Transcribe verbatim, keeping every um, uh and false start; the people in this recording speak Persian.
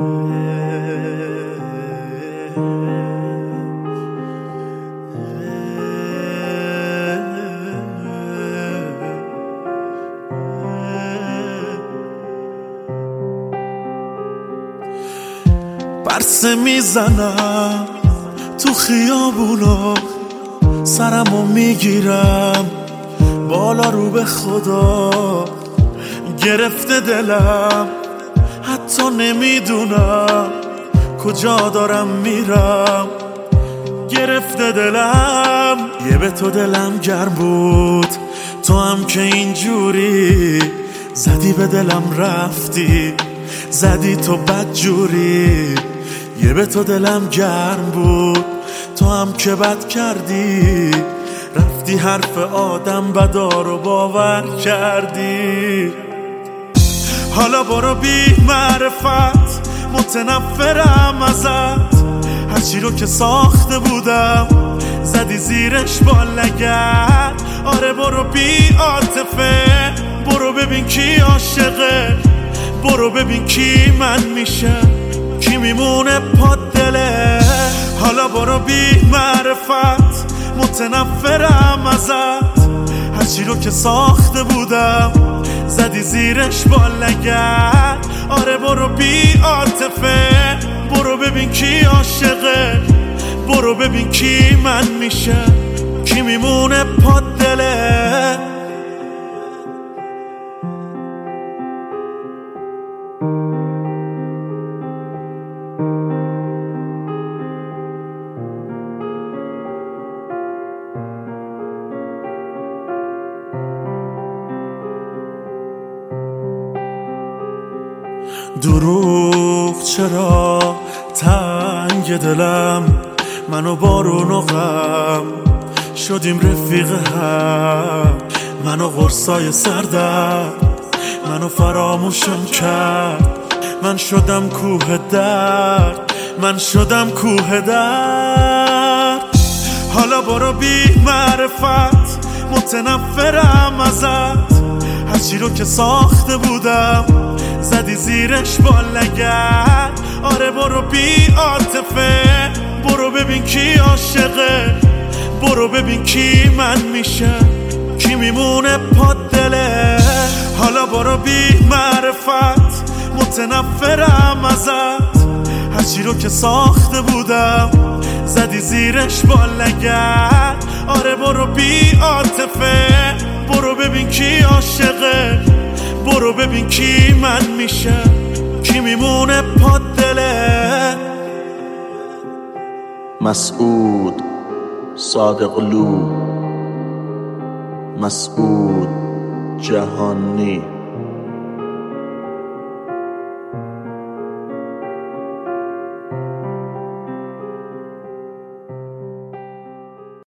برسه میزنم تو خیابونا، سرمو میگیرم بالا رو به خدا. گرفته دلم حتی نمیدونم کجا دارم میرم. گرفته دلم یه به تو دلم گرم بود، تو هم که اینجوری زدی به دلم رفتی، زدی تو بد جوری. یه به تو دلم گرم بود، تو هم که بد کردی، رفتی حرف آدم بدا رو باور کردی. حالا برو بی معرفت، متنفرم ازت، هرچی رو که ساخته بودم زدی زیرش با لگد. آره برو بی عاطفه، برو ببین کی عاشقه، برو ببین کی من میشه، کی میمونه پا دله. حالا برو بی معرفت، متنفرم ازت، هرچی رو که ساخته بودم زدی زیرش با لگد. آره برو بی عاطفه، برو ببین کی عاشقه، برو ببین کی من میشه، کی میمونه پا دله. دروغ چرا تنگ دلم، منو بارون و غم شدیم رفیق هم. منو قرصای سردم، منو فراموشم کرد، من شدم کوه درد، من شدم کوه درد. حالا برو بی معرفت، متنفرم ازت، هرچی رو که ساخته بودم زدی زیرش با لگد. آره برو بی عاطفه، برو ببین کی عاشقه، برو ببین کی من میشه، کی میمونه پا دله. حالا برو بی معرفت، متنفرم ازت، هرچی رو که ساخته بودم زدی زیرش با لگد. آره برو بی عاطفه، برو ببین کی عاشقه، برو ببین کی من میشه، کی میمونه پا دله. مسعود صادقلو، مسعود جهانی.